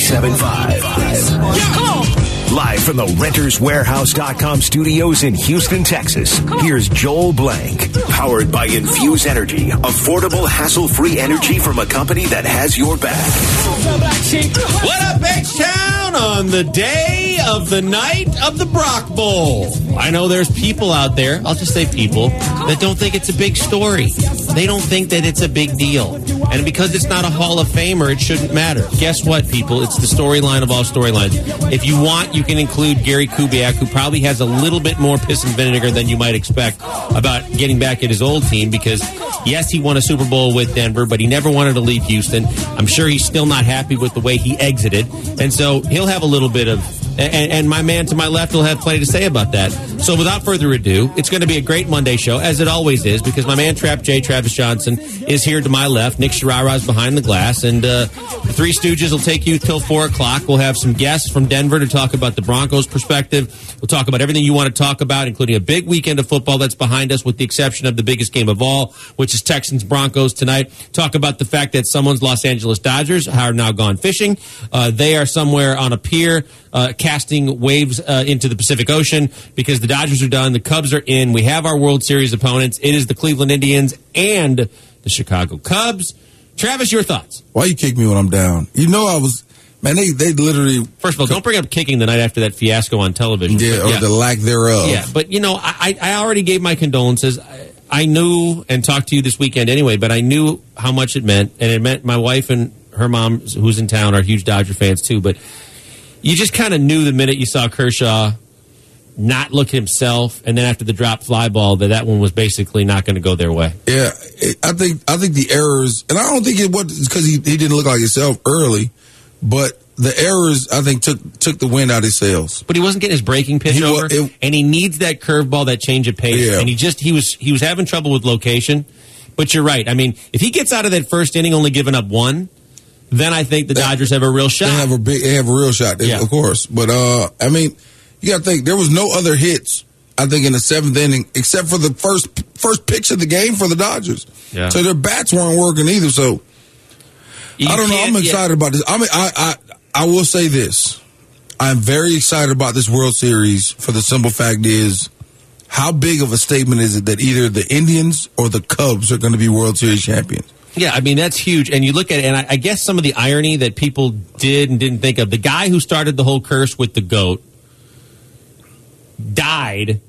97.5. Come on. Live from the RentersWarehouse.com studios in Houston, Texas, here's Joel Blank. Powered by Infuse Energy. Affordable, hassle-free energy from a company that has your back. What up, H-Town? On the day of the night of the Brock Bowl. I know there's people out there, I'll just say people, that don't think it's a big story. They don't think that it's a big deal. And because it's not a Hall of Famer, it shouldn't matter. Guess what, people? It's the storyline of all storylines. If you want, you can include Gary Kubiak, who probably has a little bit more piss and vinegar than you might expect about getting back at his old team because, yes, he won a Super Bowl with Denver, but he never wanted to leave Houston. I'm sure he's still not happy with the way he exited. And so he'll have a little bit of... And my man to my left will have plenty to say about that. So without further ado, it's going to be a great Monday show, as it always is, because my man Trap J, Travis Johnson, is here to my left. Nick Sharara's behind the glass. And the Three Stooges will take you till 4 o'clock. We'll have some guests from Denver to talk about the Broncos' perspective. We'll talk about everything you want to talk about, including a big weekend of football that's behind us, with the exception of the biggest game of all, which is Texans-Broncos tonight. Talk about the fact that someone's Los Angeles Dodgers are now gone fishing. They are somewhere on a pier casting waves into the Pacific Ocean because the Dodgers are done. The Cubs are in. We have our World Series opponents. It is the Cleveland Indians and the Chicago Cubs. Travis, your thoughts? Why you kick me when I'm down? You know I was... Man, they literally... First of all, don't bring up kicking the night after that fiasco on television. Yeah, or the lack thereof. Yeah, but, you know, I already gave my condolences. I knew, and talked to you this weekend anyway, but I knew how much it meant. And it meant my wife and her mom, who's in town, are huge Dodger fans too. But you just kind of knew the minute you saw Kershaw not look himself, and then after the drop fly ball, that one was basically not going to go their way. Yeah, I think the errors, and I don't think it was because he didn't look like himself early, but the errors, I think, took the wind out of his sails. But he wasn't getting his breaking pitch over, and he needs that curveball, that change of pace. Yeah. And he was having trouble with location. But you're right. I mean, if he gets out of that first inning only giving up one, then I think the Dodgers have a real shot. They have a real shot, of course. But I mean, you got to think there was no other hits, I think, in the seventh inning except for the first pitch of the game for the Dodgers. Yeah. So their bats weren't working either. So I don't know. I'm excited about this. I mean, I will say this. I'm very excited about this World Series for the simple fact is, how big of a statement is it that either the Indians or the Cubs are going to be World Series champions? Yeah, I mean, that's huge. And you look at it, and I guess some of the irony that people did and didn't think of, the guy who started the whole curse with the GOAT died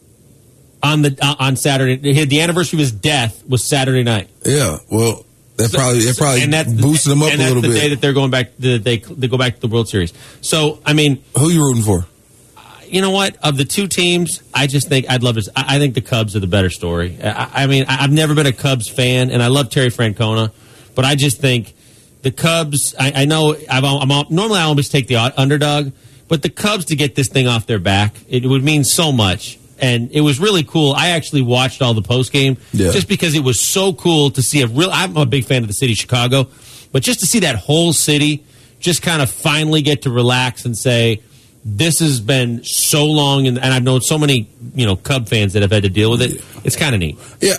on Saturday. The anniversary of his death was Saturday night. Yeah, well, that probably boosted them up a little bit. And that's the day that they're going back. They go back to the World Series. So, I mean, who are you rooting for? You know what? Of the two teams, I just think I'd love to. I think the Cubs are the better story. I mean, I've never been a Cubs fan, and I love Terry Francona, but I just think the Cubs. I know normally I always take the underdog, but the Cubs, to get this thing off their back, it would mean so much. And it was really cool. I actually watched all the postgame just because it was so cool to see I'm a big fan of the city of Chicago, but just to see that whole city just kind of finally get to relax and say, this has been so long, and I've known so many, Cub fans that have had to deal with it. It's kind of neat. Yeah,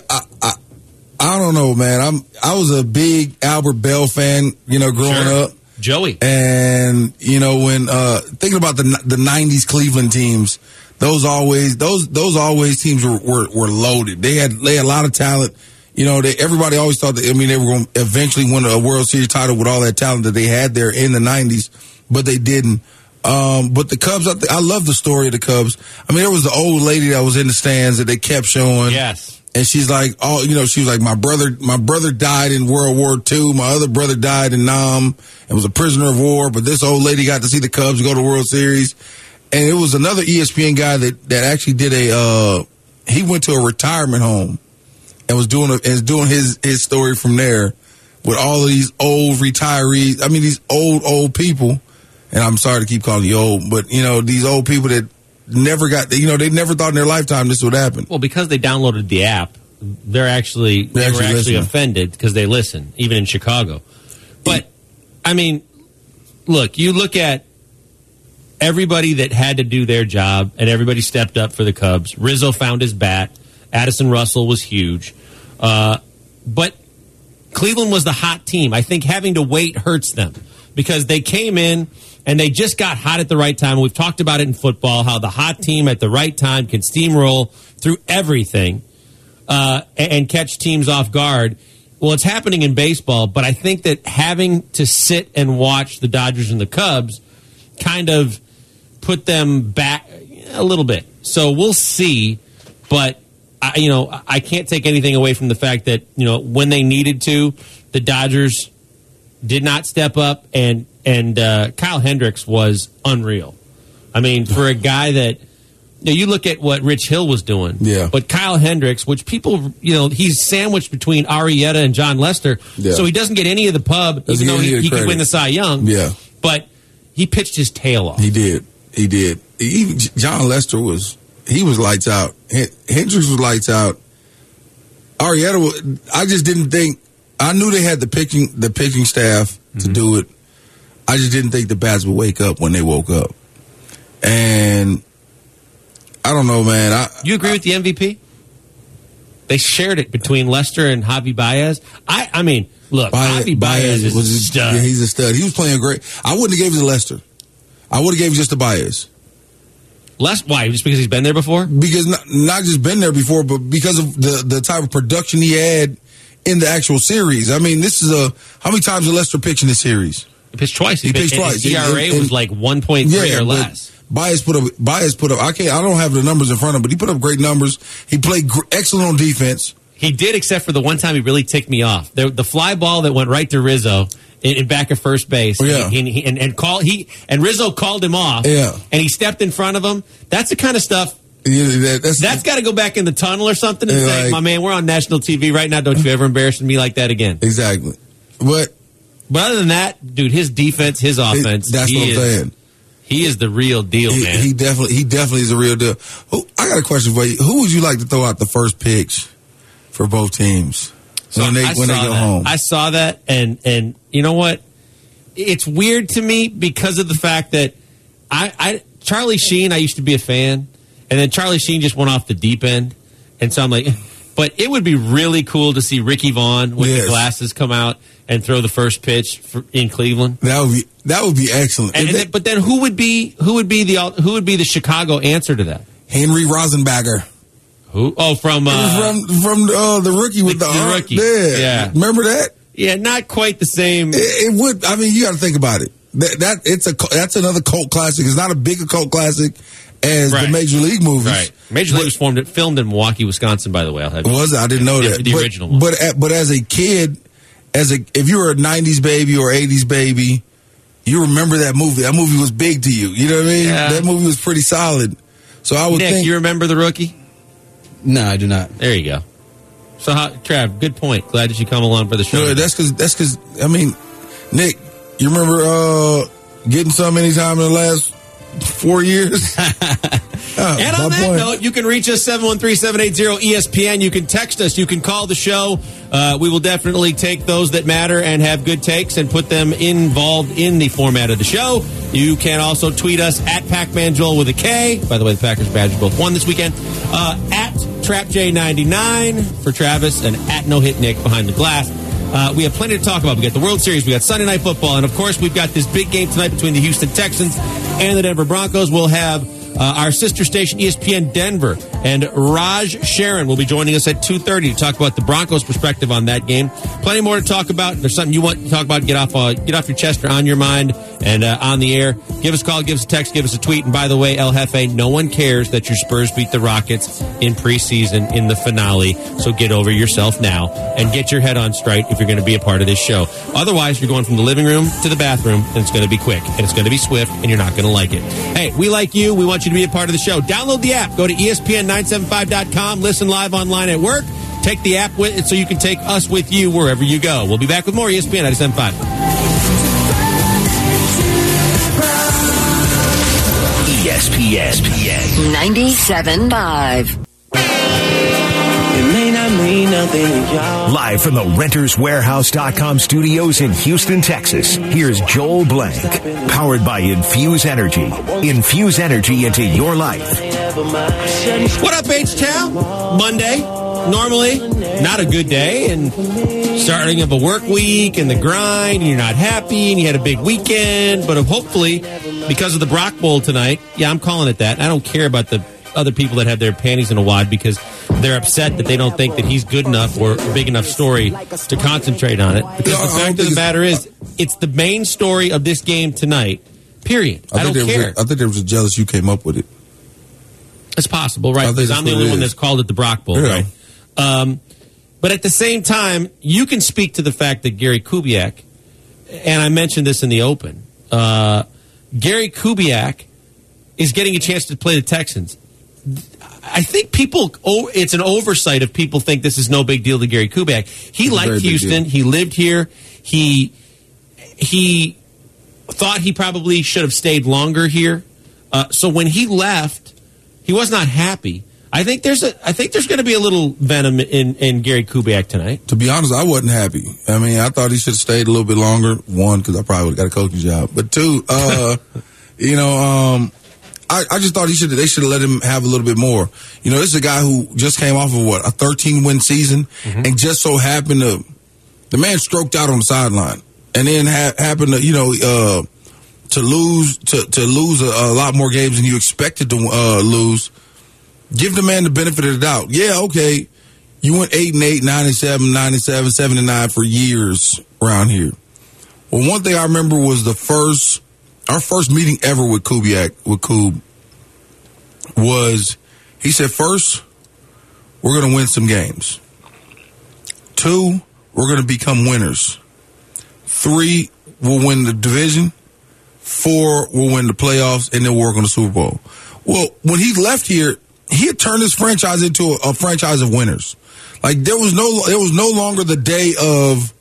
I don't know, man. I was a big Albert Bell fan, growing up. Joey. And, when thinking about the 90s Cleveland teams, those always teams were loaded. They had a lot of talent. Everybody always thought that, they were going to eventually win a World Series title with all that talent that they had there in the 90s, but they didn't. But the Cubs, I love the story of the Cubs. I mean, there was the old lady that was in the stands that they kept showing. Yes. And she's like, she was like, my brother died in World War II. My other brother died in Nam and was a prisoner of war. But this old lady got to see the Cubs go to World Series. And it was another ESPN guy that actually did he went to a retirement home and was doing his story from there with all of these old retirees. I mean, these old people. And I'm sorry to keep calling you old, but, these old people that never got, they never thought in their lifetime this would happen. Well, because they downloaded the app, they were actually offended because they listen, even in Chicago. But, I mean, look at everybody that had to do their job, and everybody stepped up for the Cubs. Rizzo found his bat. Addison Russell was huge. But Cleveland was the hot team. I think having to wait hurts them. because they came in and they just got hot at the right time. We've talked about it in football, how the hot team at the right time can steamroll through everything and catch teams off guard. Well, it's happening in baseball, but I think that having to sit and watch the Dodgers and the Cubs kind of put them back a little bit. So we'll see, but I can't take anything away from the fact that, when they needed to, the Dodgers did not step up, and Kyle Hendricks was unreal. I mean, for a guy that, you look at what Rich Hill was doing, but Kyle Hendricks, which people, he's sandwiched between Arrieta and John Lester, so he doesn't get any of the pub, even though he could win the Cy Young. Yeah. But he pitched his tail off. He did. Even John Lester was lights out. Hendricks was lights out. Arrieta, I just didn't think. I knew they had the pitching staff to do it. I just didn't think the bats would wake up when they woke up. And I don't know, man. You agree with the MVP? They shared it between Lester and Javi Baez. I mean, look, Javi Baez is a stud. Yeah, he's a stud. He was playing great. I wouldn't have gave it to Lester. I would have gave it just to Baez. Why? Just because he's been there before? Because not just been there before, but because of the type of production he had in the actual series. I mean, this is how many times did Lester pitch in this series? He pitched twice. He pitched twice. His ERA was like 1.3 or less. Baez put up. I don't have the numbers in front of him, but he put up great numbers. He played excellent on defense. He did, except for the one time he really ticked me off. The fly ball that went right to Rizzo in back of first base. Yeah. And Rizzo called him off. Yeah. And he stepped in front of him. That's the kind of stuff. Yeah, that's got to go back in the tunnel or something and say, my man, we're on national TV right now. Don't you ever embarrass me like that again. Exactly. But other than that, dude, his defense, his offense. That's what I'm saying. He is the real deal, man. He definitely is the real deal. I got a question for you. Who would you like to throw out the first pitch for both teams when they go home? I saw that, and you know what? It's weird to me because of the fact that Charlie Sheen, I used to be a fan, and then Charlie Sheen just went off the deep end, and so I'm like, but it would be really cool to see Ricky Vaughn with the glasses come out and throw the first pitch in Cleveland. That would be excellent. But then who would be the Chicago answer to that? Henry Rosenbacher. Who? Oh, from the rookie with the rookie. Yeah. Remember that? Yeah, not quite the same. It would. I mean, you got to think about it. That's another cult classic. It's not a big cult classic as the Major League movies. Right. Major League was filmed in Milwaukee, Wisconsin. By the way, was it? I didn't know that. The original one. But as a kid, if you were a '90s baby or '80s baby, you remember that movie. That movie was big to you. You know what I mean? Yeah. That movie was pretty solid. So I would think. think. You remember The Rookie? No, I do not. There you go. So, Trav, good point. Glad that you come along for the show. No, that's because. I mean, Nick, you remember getting some anytime in the last 4 years? And on that note, you can reach us 713-780-ESPN. You can text us. You can call the show. We will definitely take those that matter and have good takes and put them involved in the format of the show. You can also tweet us at PacManJoel with a K. By the way, the Packers Badgers both won this weekend. At TrapJ99 for Travis and at No Hit Nick behind the glass. We have plenty to talk about. We got the World Series, we got Sunday Night Football, and of course we've got this big game tonight between the Houston Texans and the Denver Broncos. We'll have our sister station ESPN Denver and Raj Sharon will be joining us at 2:30 to talk about the Broncos' perspective on that game. Plenty more to talk about. If there's something you want to talk about, get off your chest or on your mind and on the air. Give us a call, give us a text, give us a tweet. And by the way, El Jefe, no one cares that your Spurs beat the Rockets in preseason in the finale. So get over yourself now and get your head on straight if you're going to be a part of this show. Otherwise, you're going from the living room to the bathroom, and it's going to be quick, and it's going to be swift, and you're not going to like it. Hey, we like you. We want you to be a part of the show. Download the app. Go to ESPN975.com. Listen live online at work. Take the app with it so you can take us with you wherever you go. We'll be back with more ESPN 975. ESPN 97.5. Live from the RentersWarehouse.com studios in Houston, Texas, here's Joel Blank. Powered by Infuse Energy. Infuse energy into your life. What up, H-Town? Monday. Normally, not a good day, and starting of a work week and the grind, and you're not happy, and you had a big weekend, but hopefully, because of the Brock Bowl tonight, I'm calling it that. I don't care about the other people that have their panties in a wad because they're upset that they don't think that he's good enough or a big enough story to concentrate on it. Because the fact of the matter is, it's the main story of this game tonight, period. I don't care. I think they were just jealous you came up with it. It's possible, right? Because I'm the only one that's called it the Brock Bowl, right? But at the same time, you can speak to the fact that Gary Kubiak, and I mentioned this in the open, Gary Kubiak is getting a chance to play the Texans. I think it's an oversight if people think this is no big deal to Gary Kubiak. He liked Houston. He lived here. He thought he probably should have stayed longer here. So when he left, he was not happy. I think there's going to be a little venom in Gary Kubiak tonight. To be honest, I wasn't happy. I mean, I thought he should have stayed a little bit longer. One, because I probably would have got a coaching job. But two, I just thought they should have let him have a little bit more. You know, this is a guy who just came off of a 13-win season, and just so happened the man stroked out on the sideline, and then happened to lose a lot more games than you expected to lose. Give the man the benefit of the doubt. Yeah, okay, you went 8-8, 9-7, 9-7, 7-9 for years around here. Well, one thing I remember was our first meeting ever with Koob, was he said, first, we're going to win some games. 2, we're going to become winners. 3, we'll win the division. 4, we'll win the playoffs, and then we'll work on the Super Bowl. Well, when he left here, he had turned his franchise into a franchise of winners. Like, there was no longer the day of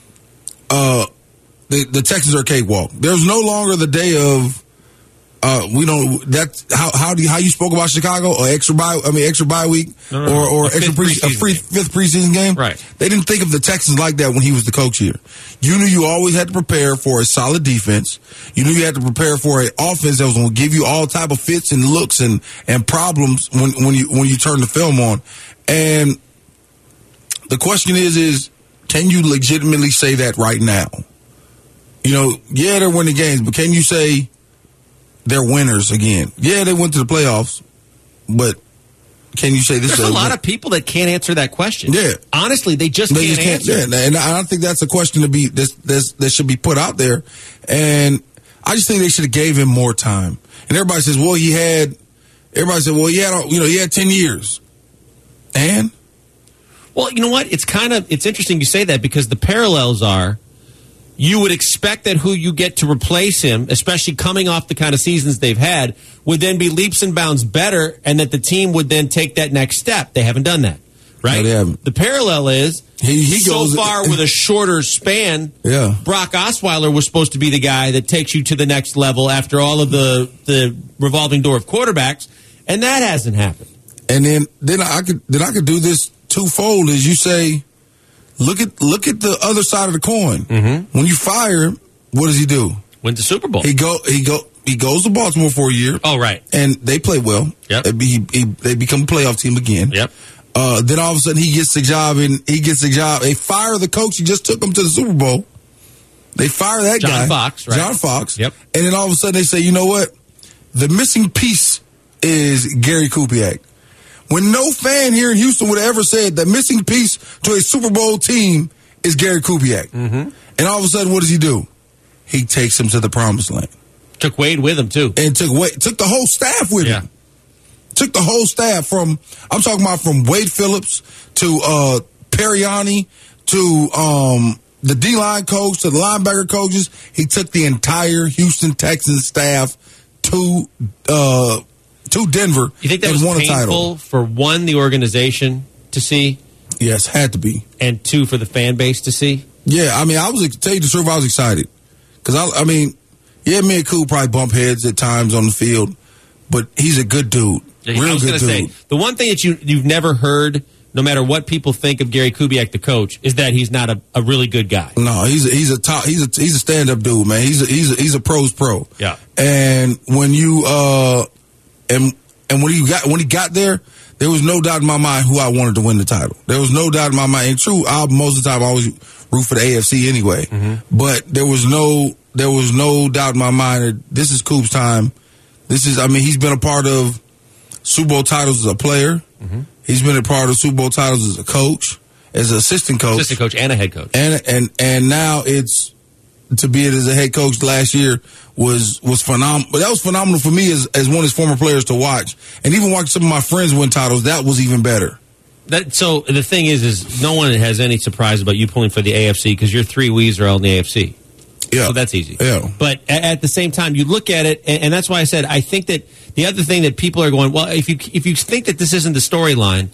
the Texans are a cakewalk. There's no longer the day of that's how you spoke about Chicago, or extra bye week, or fifth preseason game. Right. They didn't think of the Texans like that when he was the coach here. You knew you always had to prepare for a solid defense. You knew you had to prepare for an offense that was going to give you all type of fits and looks and problems when you turn the film on. And the question is can you legitimately say that right now? You know, yeah, they're winning games, but can you say they're winners again? Yeah, they went to the playoffs, but can you say this? There's a lot of people that can't answer that question. Yeah, honestly, they just can't answer. Yeah, and I don't think that's a question that should be put out there. And I just think they should have gave him more time. And everybody says, well, he had 10 years. And well, you know what? It's interesting you say that, because the parallels are, you would expect that who you get to replace him, especially coming off the kind of seasons they've had, would then be leaps and bounds better, and that the team would then take that next step. They haven't done that, right? No, they haven't. The parallel is, he goes far with a shorter span. Yeah. Brock Osweiler was supposed to be the guy that takes you to the next level after all of the revolving door of quarterbacks, and that hasn't happened. And then I could do this twofold, as you say. Look at the other side of the coin. Mm-hmm. When you fire him, what does he do? Wins the Super Bowl. He goes to Baltimore for a year. Oh, right. And they play well. Yep. They become a playoff team again. Yep. Then all of a sudden he gets the job. They fire the coach who just took him to the Super Bowl. They fire that guy. John Fox, right? John Fox. Yep. And then all of a sudden they say, you know what? The missing piece is Gary Kubiak. When no fan here in Houston would have ever said the missing piece to a Super Bowl team is Gary Kubiak. Mm-hmm. And all of a sudden, what does he do? He takes him to the promised land. Took Wade with him, too. And took the whole staff with him. Took the whole staff from Wade Phillips to Periani to the D-line coach to the linebacker coaches. He took the entire Houston Texans staff to Denver. You think that and was won painful a title. For one, the organization to see? Yes, had to be. And 2, for the fan base to see? Yeah, I mean, to tell you the truth, I was excited. Because, me and Cool probably bump heads at times on the field, but he's a good dude. Yeah, real good dude. Say, the one thing that you've never heard, no matter what people think of Gary Kubiak, the coach, is that he's not a really good guy. No, he's a stand-up dude, man. He's a pro's pro. Yeah. And when you when he got there there was no doubt in my mind who I wanted to win the title. There was no doubt in my mind. And true, most of the time I always root for the AFC anyway. Mm-hmm. But there was no doubt in my mind that this is Coop's time. He's been a part of Super Bowl titles as a player. Mm-hmm. He's been a part of Super Bowl titles as a coach, as an assistant coach and a head coach. And now it's to be it as a head coach last year was phenomenal. But that was phenomenal for me as one of his former players to watch. And even watching some of my friends win titles, that was even better. So the thing is no one has any surprise about you pulling for the AFC because your three Wees are all in the AFC. Yeah. So that's easy. Yeah. But at the same time, you look at it, and that's why I said I think that the other thing that people are going, well, if you think that this isn't the storyline,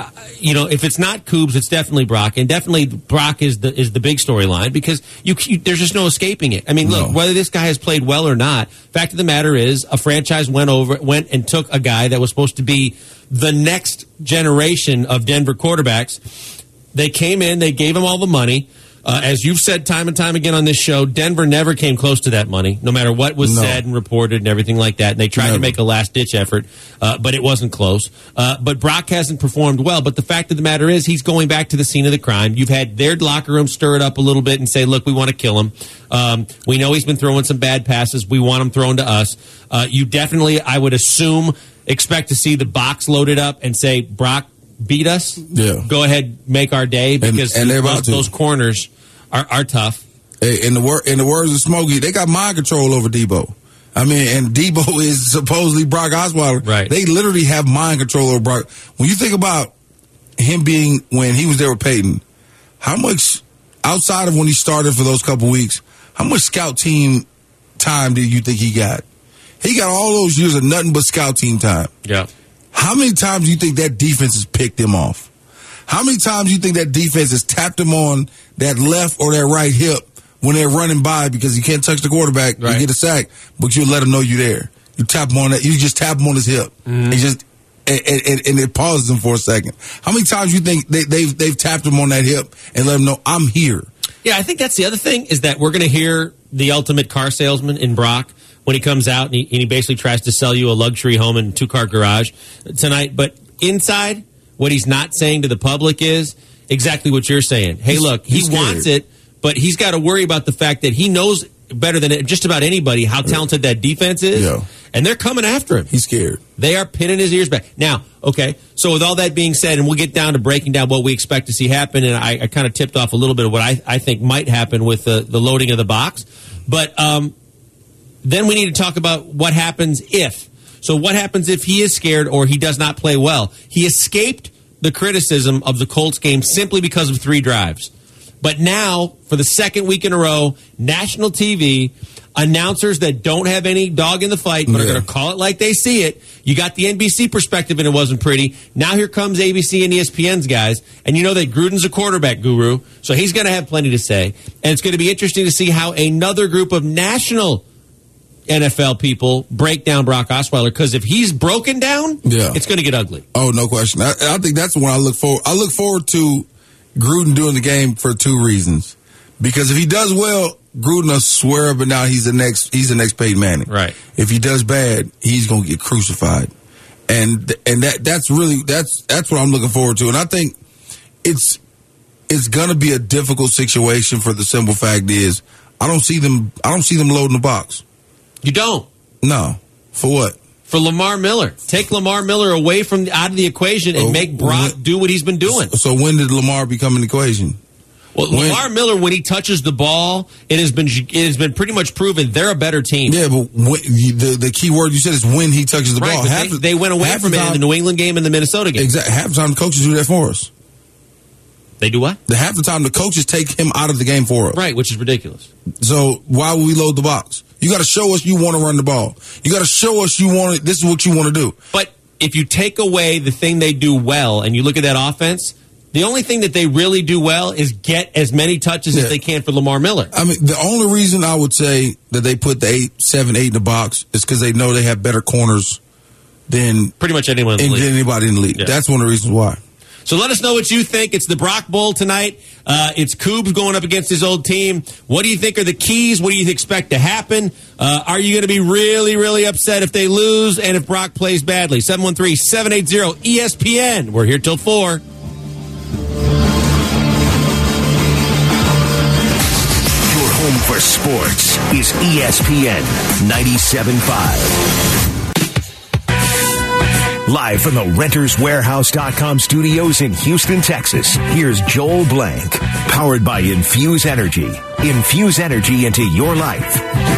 if it's not Coobs, it's definitely Brock, and definitely Brock is the big storyline because there's just no escaping it. I mean, look, whether this guy has played well or not, fact of the matter is a franchise went and took a guy that was supposed to be the next generation of Denver quarterbacks. They came in, they gave him all the money. As you've said time and time again on this show, Denver never came close to that money, no matter what was said and reported and everything like that. And they tried to make a last-ditch effort, but it wasn't close. But Brock hasn't performed well. But the fact of the matter is he's going back to the scene of the crime. You've had their locker room stir it up a little bit and say, look, we want to kill him. We know he's been throwing some bad passes. We want him thrown to us. You definitely, I would assume, expect to see the box loaded up and say, Brock, beat us. Yeah. Go ahead, make our day because those corners are tough. In the words of Smokey, they got mind control over Debo. I mean, and Debo is supposedly Brock Osweiler. Right. They literally have mind control over Brock. When you think about him when he was there with Peyton, how much outside of when he started for those couple weeks, how much scout team time did you think he got? He got all those years of nothing but scout team time. Yeah. How many times do you think that defense has picked him off? How many times do you think that defense has tapped him on that left or that right hip when they're running by because you can't touch the quarterback and get a sack, but you let him know you're there? You tap him on that. You just tap him on his hip. Mm-hmm. And it pauses him for a second. How many times do you think they've tapped him on that hip and let him know I'm here? Yeah, I think that's the other thing is that we're going to hear the ultimate car salesman in Brock when he comes out and he basically tries to sell you a luxury home and 2-car garage tonight. But inside, what he's not saying to the public is exactly what you're saying. Hey, look, he wants it, but he's got to worry about the fact that he knows better than just about anybody how talented that defense is. Yeah. And they're coming after him. He's scared. They are pinning his ears back. Now, okay, so with all that being said, and we'll get down to breaking down what we expect to see happen, and I kind of tipped off a little bit of what I think might happen with the loading of the box. But then we need to talk about what happens if. So what happens if he is scared or he does not play well? He escaped the criticism of the Colts game simply because of 3 drives. But now, for the second week in a row, national TV, announcers that don't have any dog in the fight but are going to call it like they see it. You got the NBC perspective and it wasn't pretty. Now here comes ABC and ESPN's guys. And you know that Gruden's a quarterback guru, so he's going to have plenty to say. And it's going to be interesting to see how another group of national NFL people break down Brock Osweiler, because if he's broken down, it's going to get ugly. Oh, no question. I think that's when I look forward. I look forward to Gruden doing the game for 2 reasons. Because if he does well, Gruden will swear up and down he's the next Peyton Manning. Right. If he does bad, he's going to get crucified. And that's what I'm looking forward to. And I think it's going to be a difficult situation for the simple fact is I don't see them loading the box. You don't? No. For what? For Lamar Miller. Take Lamar Miller away out of the equation and make Brock do what he's been doing. So when did Lamar become an equation? Well, Lamar Miller, when he touches the ball, it has been pretty much proven they're a better team. Yeah, but the key word you said is when he touches the ball. They went away from it in the New England game and the Minnesota game. Exactly. Half the time the coaches do that for us. They do what? Half the time the coaches take him out of the game for us. Right, which is ridiculous. So why would we load the box? You got to show us you want to run the ball. You got to show us this is what you want to do. But if you take away the thing they do well and you look at that offense, the only thing that they really do well is get as many touches as they can for Lamar Miller. I mean, the only reason I would say that they put the 7, 8 in the box is because they know they have better corners than pretty much anybody in the league. Yeah. That's one of the reasons why. So let us know what you think. It's the Brock Bowl tonight. It's Coobs going up against his old team. What do you think are the keys? What do you expect to happen? Are you going to be really, really upset if they lose and if Brock plays badly? 713-780-ESPN. We're here till 4. Home for sports is ESPN 97.5. Live from the RentersWarehouse.com studios in Houston, Texas, here's Joel Blank, powered by Infuse Energy. Infuse energy into your life.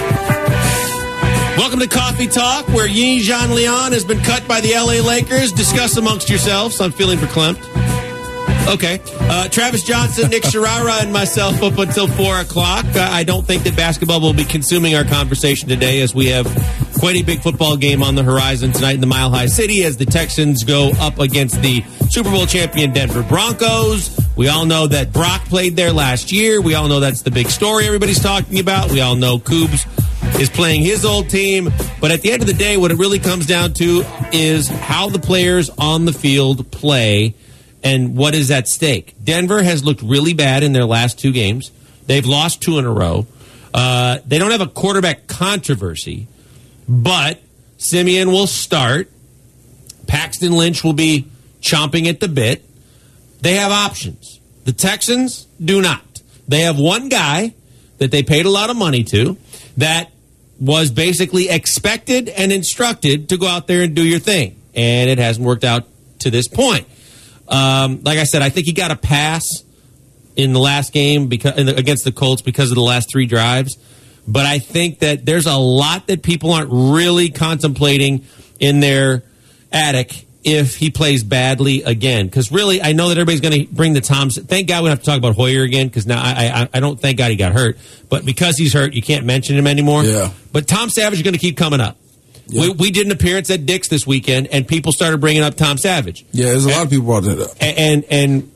Welcome to Coffee Talk, where Yin Jean Leon has been cut by the LA Lakers. Discuss amongst yourselves. I'm feeling verklempt. Okay. Travis Johnson, Nick Sharara, and myself up until 4 o'clock. I don't think that basketball will be consuming our conversation today, as we have quite a big football game on the horizon tonight in the Mile High City as the Texans go up against the Super Bowl champion Denver Broncos. We all know that Brock played there last year. We all know that's the big story everybody's talking about. We all know Coobs is playing his old team. But at the end of the day, what it really comes down to is how the players on the field play and what is at stake. Denver has looked really bad in their last 2 games. They've lost 2 in a row. They don't have a quarterback controversy, but Simeon will start. Paxton Lynch will be chomping at the bit. They have options. The Texans do not. They have one guy that they paid a lot of money to that was basically expected and instructed to go out there and do your thing, and it hasn't worked out to this point. Like I said, I think he got a pass in the last game against the Colts because of the last 3 drives. But I think that there's a lot that people aren't really contemplating in their attic if he plays badly again. Because really, I know that everybody's going to bring the Toms. Thank God we don't have to talk about Hoyer again, because now I don't thank God he got hurt. But because he's hurt, you can't mention him anymore. Yeah. But Tom Savage is going to keep coming up. Yeah. We did an appearance at Dick's this weekend, and people started bringing up Tom Savage. Yeah, there's a lot of people brought that up. And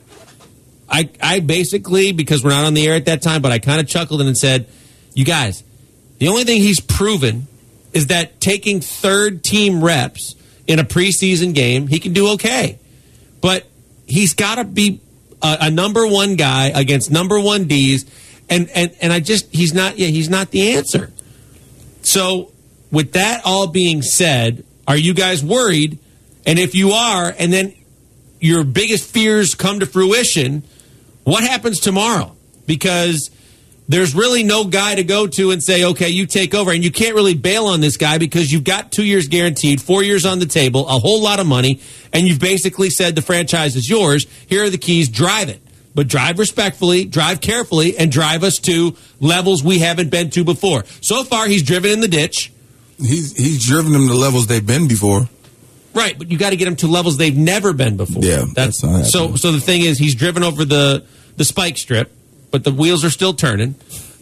I basically, because we're not on the air at that time, but I kind of chuckled and said, you guys, the only thing he's proven is that taking third-team reps in a preseason game, he can do okay. But he's got to be a number 1 guy against number 1 Ds, and he's not the answer. So with that all being said, are you guys worried? And if you are, and then your biggest fears come to fruition, what happens tomorrow? Because there's really no guy to go to and say, okay, you take over. And you can't really bail on this guy because you've got 2 years guaranteed, 4 years on the table, a whole lot of money, and you've basically said the franchise is yours. Here are the keys. Drive it. But drive respectfully, drive carefully, and drive us to levels we haven't been to before. So far, he's driven in the ditch. He's driven them to levels they've been before. Right, but you got to get them to levels they've never been before. Yeah, that's not happening. So the thing is, he's driven over the spike strip, but the wheels are still turning.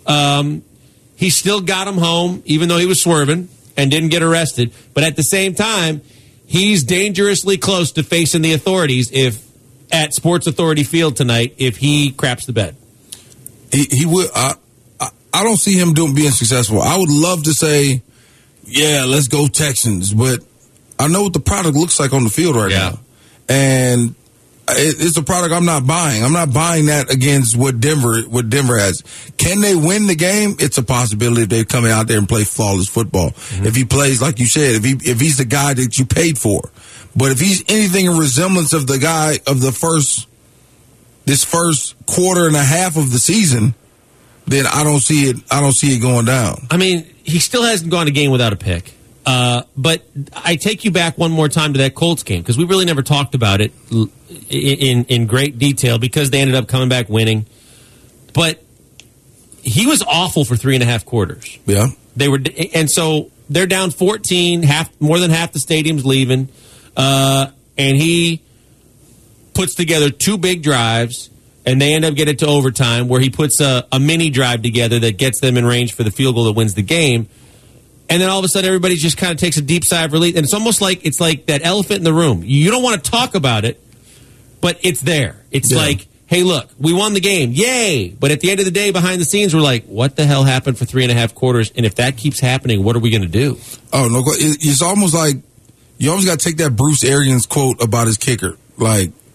He still got him home, even though he was swerving and didn't get arrested. But at the same time, he's dangerously close to facing the authorities at Sports Authority Field tonight if he craps the bed. He would. I don't see him being successful. I would love to say, yeah, let's go Texans, but I know what the product looks like on the field right now. And it's a product I'm not buying. I'm not buying that against what Denver has. Can they win the game? It's a possibility if they come out there and play flawless football. Mm-hmm. If he plays, like you said, if he's the guy that you paid for. But if he's anything in resemblance of the guy of this first quarter and a half of the season, then I don't see it going down. I mean, he still hasn't gone a game without a pick. But I take you back one more time to that Colts game, because we really never talked about it in great detail because they ended up coming back winning. But he was awful for 3.5 quarters. Yeah. And so they're down 14, more than half the stadium's leaving. And he puts together 2 big drives, and they end up getting to overtime where he puts a mini drive together that gets them in range for the field goal that wins the game. And then all of a sudden, everybody just kind of takes a deep sigh of relief. And it's almost like that elephant in the room. You don't want to talk about it, but it's there. It's like, hey, look, we won the game. Yay! But at the end of the day, behind the scenes, we're like, what the hell happened for 3.5 quarters? And if that keeps happening, what are we going to do? Oh, no. It's almost like you always got to take that Bruce Arians quote about his kicker. Like,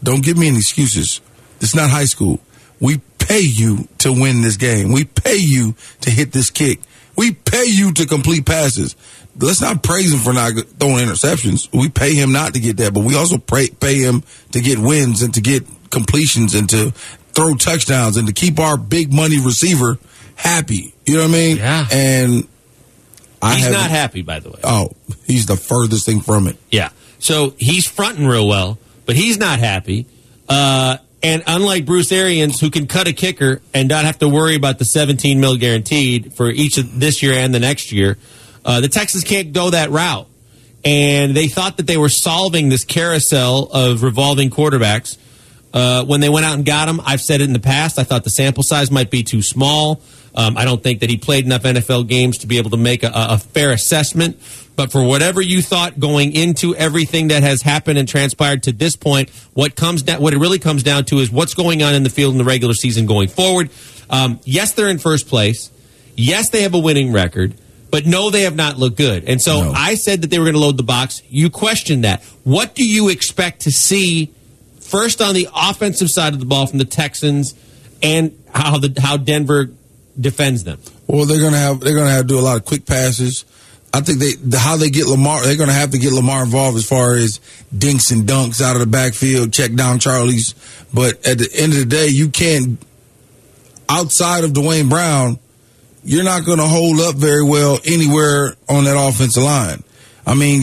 don't give me any excuses. It's not high school. We pay you to win this game. We pay you to hit this kick. We pay you to complete passes. Let's not praise him for not throwing interceptions. We pay him not to get that, but we also pay him to get wins and to get completions and to throw touchdowns and to keep our big money receiver happy. You know what I mean? Yeah. And he's not happy, by the way. Oh, he's the furthest thing from it. Yeah. So he's fronting real well, but he's not happy. And unlike Bruce Arians, who can cut a kicker and not have to worry about the $17 million guaranteed for each of this year and the next year, the Texans can't go that route. And they thought that they were solving this carousel of revolving quarterbacks when they went out and got him. I've said it in the past. I thought the sample size might be too small. I don't think that he played enough NFL games to be able to make a fair assessment. But for whatever you thought going into everything that has happened and transpired to this point, what it really comes down to is what's going on in the field in the regular season going forward. Yes, they're in first place. Yes, they have a winning record. But no, they have not looked good. And so I said that they were going to load the box. You questioned that. What do you expect to see first on the offensive side of the ball from the Texans and how Denver defends them? Well, they're going to have to do a lot of quick passes. I think how they get Lamar, they're going to have to get Lamar involved as far as dinks and dunks out of the backfield, check down Charlies. But at the end of the day, you can't, outside of Dwayne Brown, you're not going to hold up very well anywhere on that offensive line. I mean,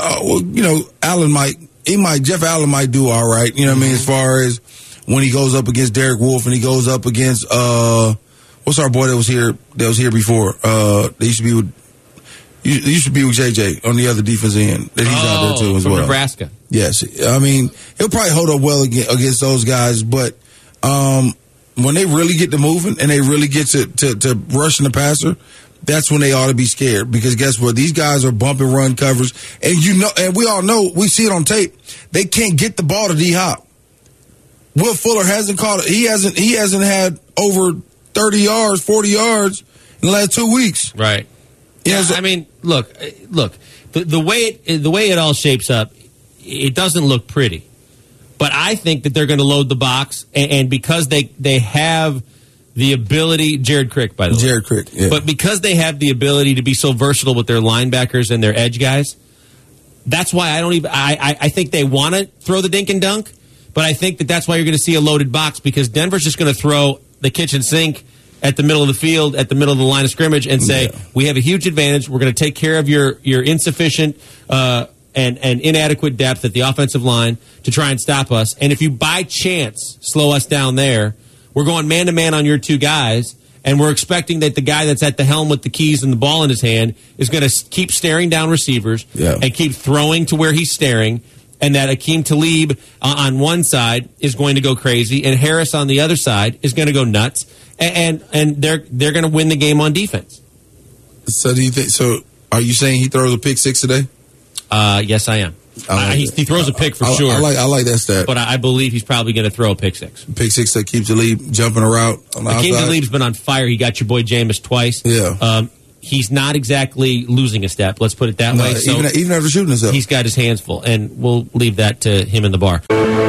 Jeff Allen might do all right. You know what I mean? As far as when he goes up against Derek Wolfe and he goes up against, what's our boy that was here before? They used to be with JJ on the other defensive end. That he's out there too as well. Nebraska. Yes. I mean, he'll probably hold up well against those guys, but, when they really get to moving and they really get to rushing the passer, that's when they ought to be scared. Because guess what? These guys are bump and run covers. And and we all know, we see it on tape, they can't get the ball to D-Hop. Will Fuller hasn't caught it. He hasn't had over 30 yards, 40 yards in the last 2 weeks. Right. Yeah, I mean, look. The way it all shapes up, it doesn't look pretty. But I think that they're going to load the box, and because they have the ability, Jared Crick, by the way. Jared Crick, yeah. But because they have the ability to be so versatile with their linebackers and their edge guys, that's why I think they want to throw the dink and dunk, but I think that's why you're going to see a loaded box, because Denver's just going to throw the kitchen sink at the middle of the field, at the middle of the line of scrimmage, and say, we have a huge advantage. We're going to take care of your insufficient and inadequate depth at the offensive line to try and stop us. And if you by chance slow us down there, we're going man-to-man on your two guys, and we're expecting that the guy that's at the helm with the keys and the ball in his hand is going to keep staring down receivers and keep throwing to where he's staring, and that Akeem Talib on one side is going to go crazy, and Harris on the other side is going to go nuts, and they're going to win the game on defense. So do you think? So are you saying he throws a pick six today? Yes, I am. He throws a pick for sure. I like that stat. But I believe he's probably going to throw a pick six. Pick six that keeps Talib jumping a route on the outside. Akeem Talib's been on fire. He got your boy Jameis twice. Yeah. He's not exactly losing a step. Let's put it that way. So even after shooting himself. He's got his hands full, and we'll leave that to him in the bar.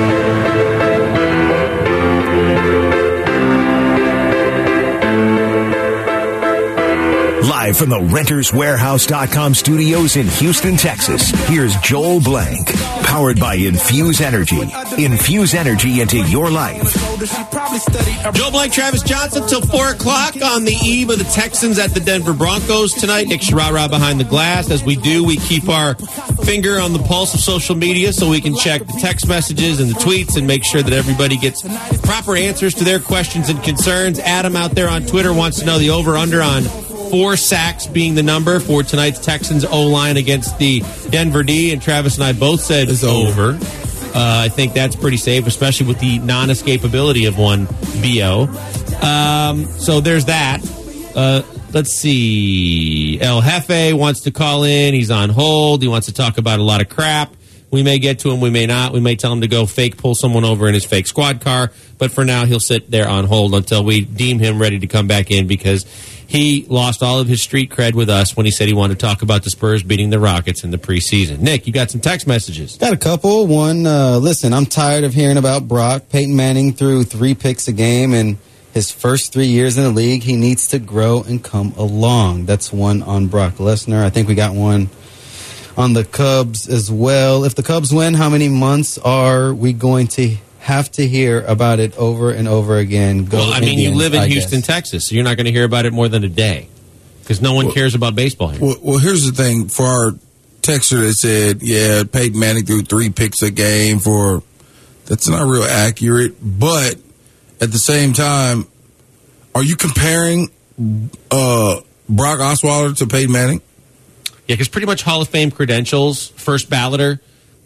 Live from the RentersWarehouse.com studios in Houston, Texas, here's Joel Blank, powered by Infuse Energy. Infuse energy into your life. Joel Blank, Travis Johnson, till 4 o'clock on the eve of the Texans at the Denver Broncos tonight. Nick Sharara behind the glass. As we do, we keep our finger on the pulse of social media so we can check the text messages and the tweets and make sure that everybody gets proper answers to their questions and concerns. Adam out there on Twitter wants to know the over-under on 4 sacks being the number for tonight's Texans O-line against the Denver D, and Travis and I both said it's over. I think that's pretty safe, especially with the non-escapability of one BO. So there's that. Let's see. El Jefe wants to call in. He's on hold. He wants to talk about a lot of crap. We may get to him. We may not. We may tell him to go pull someone over in his fake squad car. But for now, he'll sit there on hold until we deem him ready to come back in, because he lost all of his street cred with us when he said he wanted to talk about the Spurs beating the Rockets in the preseason. Nick, you got some text messages. Got a couple. One, listen, I'm tired of hearing about Brock. Peyton Manning threw 3 picks a game in his first 3 years in the league. He needs to grow and come along. That's one on Brock Lesnar. I think we got one on the Cubs as well. If the Cubs win, how many months are we going to have to hear about it over and over again? Well, I mean, you live in Houston, Texas, so you're not going to hear about it more than a day because no one cares about baseball here. Well, here's the thing. For our texter that said, yeah, Peyton Manning threw 3 picks a game that's not real accurate. But at the same time, are you comparing Brock Osweiler to Peyton Manning? Yeah, because pretty much Hall of Fame credentials, first balloter.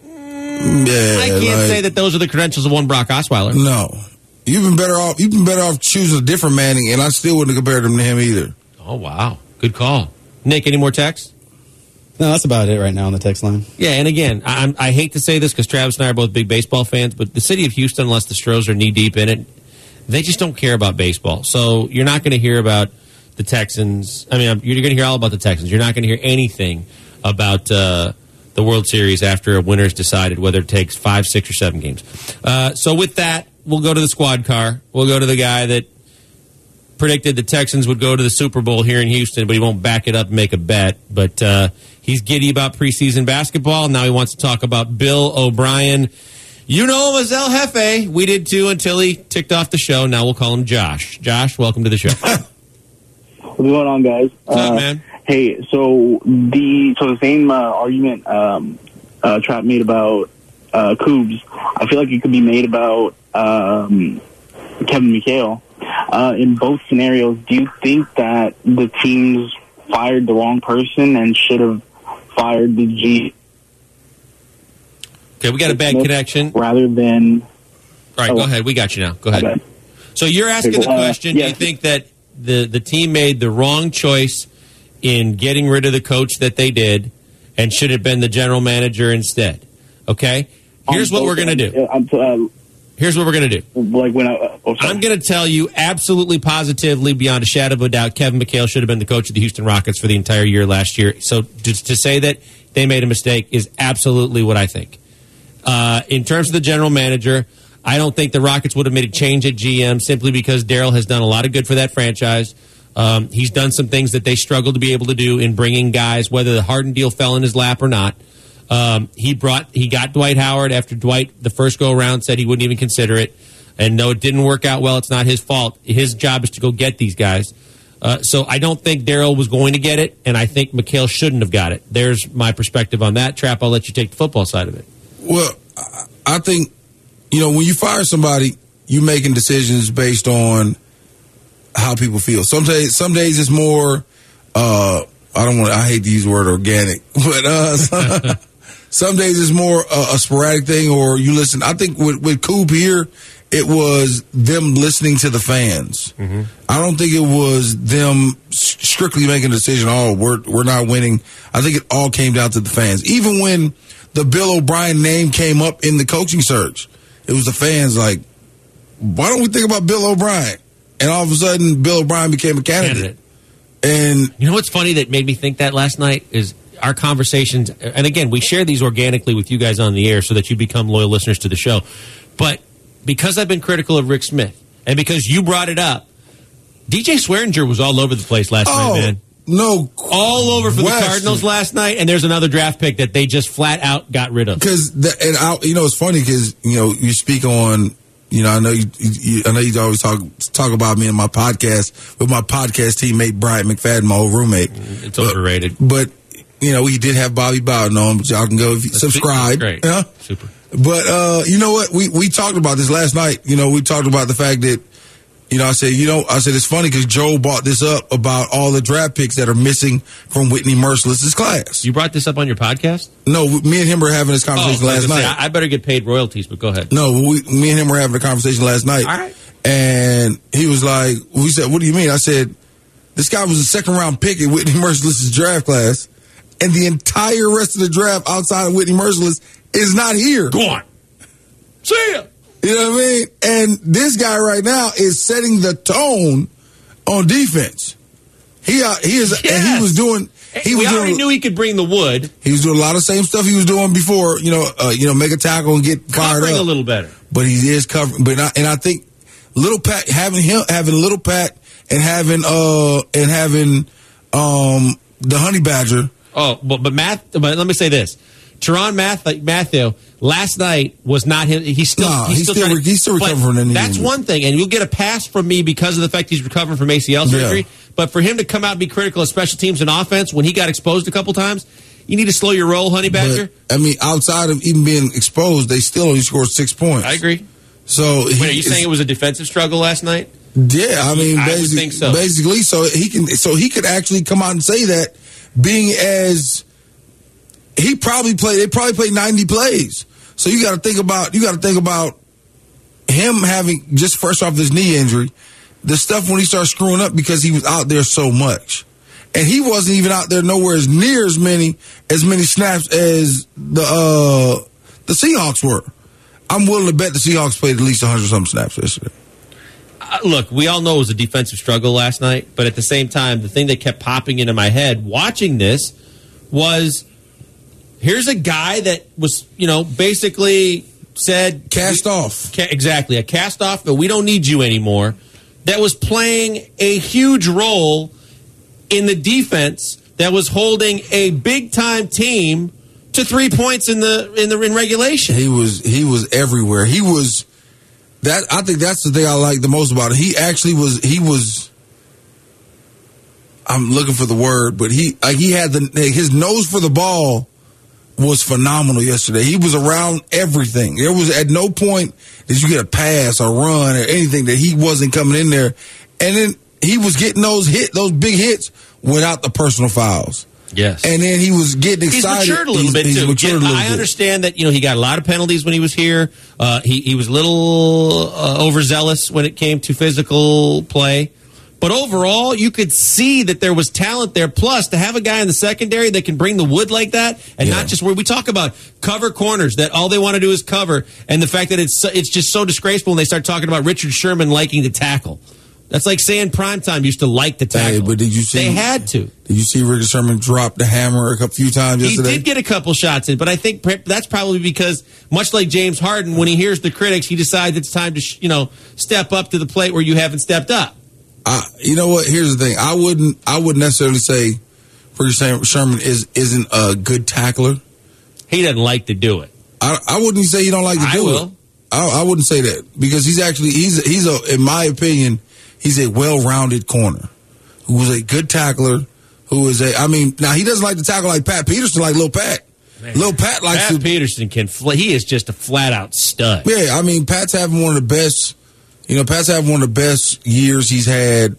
Yeah, I can't say that those are the credentials of one Brock Osweiler. No, you've been better off choosing a different Manning, and I still wouldn't have compared him to him either. Oh wow, good call, Nick. Any more texts? No, that's about it right now on the text line. Yeah, and again, I hate to say this because Travis and I are both big baseball fans, but the city of Houston, unless the Stros are knee deep in it, they just don't care about baseball. So you're not going to hear about the Texans. I mean, you're going to hear all about the Texans. You're not going to hear anything about the World Series after a winner's decided, whether it takes 5, 6, or 7 games. So with that, we'll go to the squad car. We'll go to the guy that predicted the Texans would go to the Super Bowl here in Houston, but he won't back it up and make a bet. But he's giddy about preseason basketball. Now he wants to talk about Bill O'Brien. You know him as El Jefe. We did too until he ticked off the show. Now we'll call him Josh. Josh, welcome to the show. What's going on, guys? What's up, man? Hey, so the same argument Trap made about Cougs, I feel like it could be made about Kevin McHale. In both scenarios, do you think that the teams fired the wrong person and should have fired the G? Okay, we got a bad connection. Rather than... All right, go ahead. We got you now. Go ahead. Okay. So you're asking the question, do you think that the team made the wrong choice in getting rid of the coach that they did and should have been the general manager instead? Okay? Here's what we're going to do. Here's what we're going to do. Like when I'm going to tell you absolutely positively, beyond a shadow of a doubt, Kevin McHale should have been the coach of the Houston Rockets for the entire year last year. So just to say that they made a mistake is absolutely what I think. In terms of the general manager, I don't think the Rockets would have made a change at GM simply because Daryl has done a lot of good for that franchise. He's done some things that they struggled to be able to do in bringing guys, whether the Harden deal fell in his lap or not. He got Dwight Howard after Dwight, the first go-around, said he wouldn't even consider it. And no, it didn't work out well. It's not his fault. His job is to go get these guys. So I don't think Daryl was going to get it, and I think McHale shouldn't have got it. There's my perspective on that. Trap, I'll let you take the football side of it. Well, I think, when you fire somebody, you're making decisions based on how people feel. Some days it's more, I hate to use the word organic, but some days it's more a sporadic thing, or you listen. I think with Coop here, it was them listening to the fans. Mm-hmm. I don't think it was them strictly making a decision, we're not winning. I think it all came down to the fans. Even when the Bill O'Brien name came up in the coaching search, it was the fans like, why don't we think about Bill O'Brien? And all of a sudden, Bill O'Brien became a candidate. And you know what's funny that made me think that last night is our conversations. And again, we share these organically with you guys on the air so that you become loyal listeners to the show. But because I've been critical of Rick Smith, and because you brought it up, DJ Swearinger was all over the place last night, man. No, all over for the Cardinals last night, and there's another draft pick that they just flat out got rid of. Because it's funny because you speak on. I know you always talk about me in my podcast with my podcast teammate Bryant McFadden, my old roommate. It's overrated, but he did have Bobby Bowden on. But y'all can go subscribe. Great, super. But you know what? We talked about this last night. We talked about the fact that. I said it's funny because Joe brought this up about all the draft picks that are missing from Whitney Merciless's class. You brought this up on your podcast? No, me and him were having this conversation last night. I better get paid royalties, but go ahead. No, me and him were having a conversation last night. All right. And he was like, we said, what do you mean? I said, this guy was a second-round pick in Whitney Merciless's draft class, and the entire rest of the draft outside of Whitney Merciless is not here. Go on. See ya. You know what I mean? And this guy right now is setting the tone on defense. He is, Yes. and he was doing. We already knew he could bring the wood. He was doing a lot of same stuff he was doing before. Make a tackle and get fired Covering up a little better. But he is covering. I think Little Pat having Little Pat and having the Honey Badger. Oh, but let me say this: Tyrann Mathieu last night was not him. He's still recovering from an knee That's injury. one thing, and you'll get a pass from me because of the fact he's recovering from ACL surgery. Yeah. But for him to come out and be critical of special teams and offense when he got exposed a couple times, you need to slow your roll, Honey Badger. But, outside of even being exposed, they still only scored 6 points. I agree. So, wait, are you saying it was a defensive struggle last night? Yeah, I would think so. Basically, so he could actually come out and say that, being as they probably played 90 plays. So you got to think about him having just fresh off this knee injury, the stuff when he started screwing up because he was out there so much. And he wasn't even out there nowhere as near as many snaps as the Seahawks were. I'm willing to bet the Seahawks played at least 100-something snaps yesterday. Look, we all know it was a defensive struggle last night, but at the same time, the thing that kept popping into my head watching this was, here's a guy that was, basically said... Cast off. Exactly, a cast off, but we don't need you anymore. That was playing a huge role in the defense that was holding a big-time team to 3 points in regulation. He was everywhere. He was that. I think that's the thing I like the most about it. He actually was. He was. I'm looking for the word, but he had his nose for the ball was phenomenal yesterday. He was around everything. There was at no point did you get a pass or run or anything that he wasn't coming in there, and then he was getting those big hits without the personal fouls. Yes. And then he was getting excited. He's matured a little bit, too. I understand that, he got a lot of penalties when he was here. He was a little overzealous when it came to physical play. But overall, you could see that there was talent there. Plus, to have a guy in the secondary that can bring the wood like that, and not just where we talk about cover corners, that all they want to do is cover, and the fact that it's just so disgraceful when they start talking about Richard Sherman liking to tackle. That's like saying Primetime used to like to tackle. Hey, but did you see? They had to. Did you see Richard Sherman drop the hammer a few times yesterday? He did get a couple shots in, but I think that's probably because, much like James Harden, when he hears the critics, he decides it's time to step up to the plate where you haven't stepped up. You know what? Here's the thing. I wouldn't necessarily say Richard Sherman isn't a good tackler. He doesn't like to do it. I wouldn't say he don't like to do it. I wouldn't say that because he's in my opinion. He's a well-rounded corner who was a good tackler, now he doesn't like to tackle like Pat Peterson, like Lil Pat. Man. Lil Pat likes Pat Peterson he is just a flat-out stud. Yeah, Pat's having one of the best, Pat's having one of the best years he's had,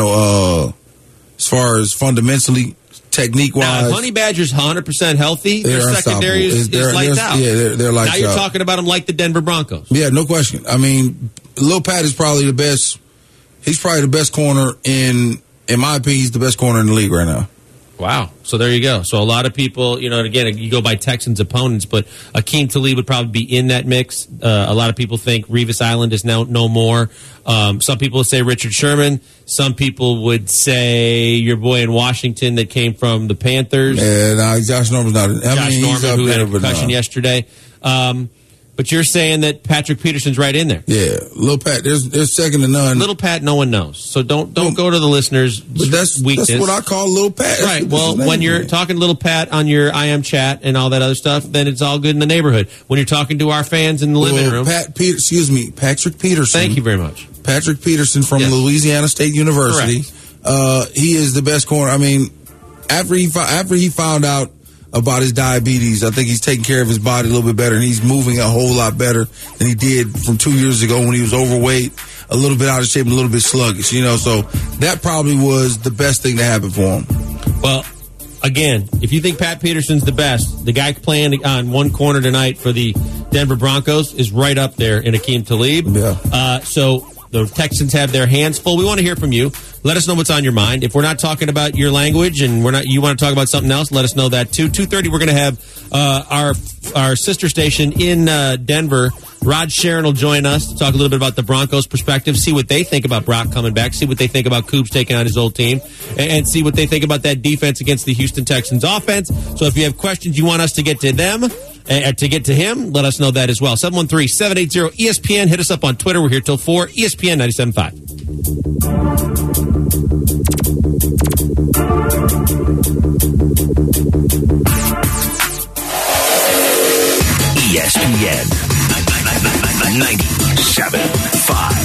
as far as fundamentally, technique-wise. Now, if Honey Badger's 100% healthy, their secondary is lights out. Yeah, they're lights out. Now you're talking about them like the Denver Broncos. Yeah, no question. Lil Pat is probably the best. He's probably the best corner in my opinion, he's the best corner in the league right now. Wow. So there you go. So a lot of people, and again, you go by Texans opponents, but Akeem Talib would probably be in that mix. A lot of people think Revis Island is now no more. Some people would say Richard Sherman. Some people would say your boy in Washington that came from the Panthers. Yeah, Josh Norman's not. Josh Norman, who had a concussion yesterday. But you're saying that Patrick Peterson's right in there. Yeah, Lil Pat, there's second to none. Little Pat, no one knows. So don't go to the listeners' weakness. That's what I call Lil Pat. Right. Well, when you're talking Little Pat on your IM chat and all that other stuff, then it's all good in the neighborhood. When you're talking to our fans in the living room. Patrick Peterson. Thank you very much. Patrick Peterson from Louisiana State University. He is the best corner. After he found out about his diabetes, I think he's taking care of his body a little bit better, and he's moving a whole lot better than he did from 2 years ago when he was overweight, a little bit out of shape, and a little bit sluggish. So that probably was the best thing to happen for him. Well, again, if you think Pat Peterson's the best, the guy playing on one corner tonight for the Denver Broncos is right up there in Akeem Talib. Yeah. So the Texans have their hands full. We want to hear from you. Let us know what's on your mind. If we're not talking about your language and you want to talk about something else, let us know that too. 2:30, we're going to have our sister station in Denver. Rod Sharon will join us to talk a little bit about the Broncos' perspective, see what they think about Brock coming back, see what they think about Coups taking on his old team, and see what they think about that defense against the Houston Texans offense. So if you have questions you want us to get to them, to get to him, let us know that as well. 713-780-ESPN. Hit us up on Twitter. We're here till 4. ESPN 97.5. ESPN 97.5.